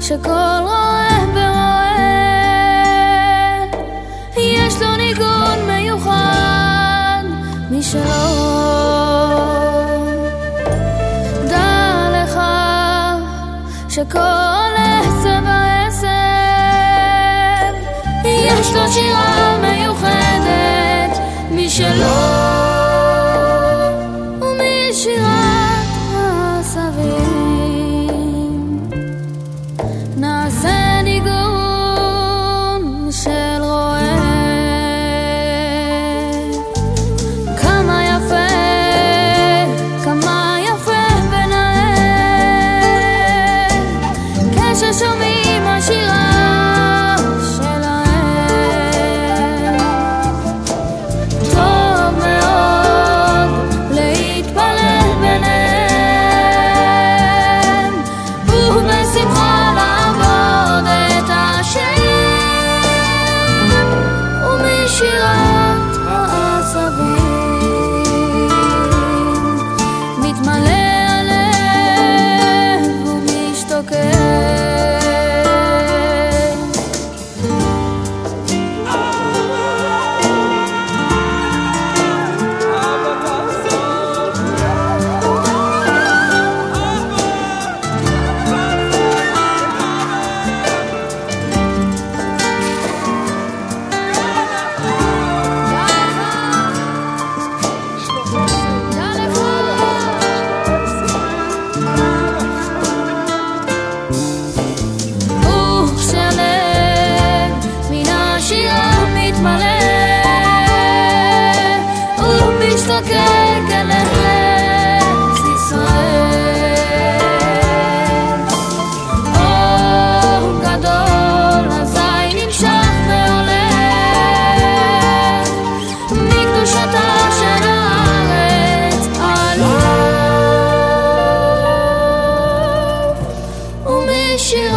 שכל רואה ורואה יש לו ניגון מיוחד משלו. דע לך שכל עשב ועשב יש לו שירה מיוחדת משלו, ומשירת העשבים נעשה ניגון של רועה. כמה יפה, כמה יפה ונאה כששומעים השירה שירת העשבים מתמלא הלב ומשתוקק. משתוקק אל ארץ ישראל, אור גדול אזי נמשך והולך מקדושתה של הארץ עלוב, ומשירה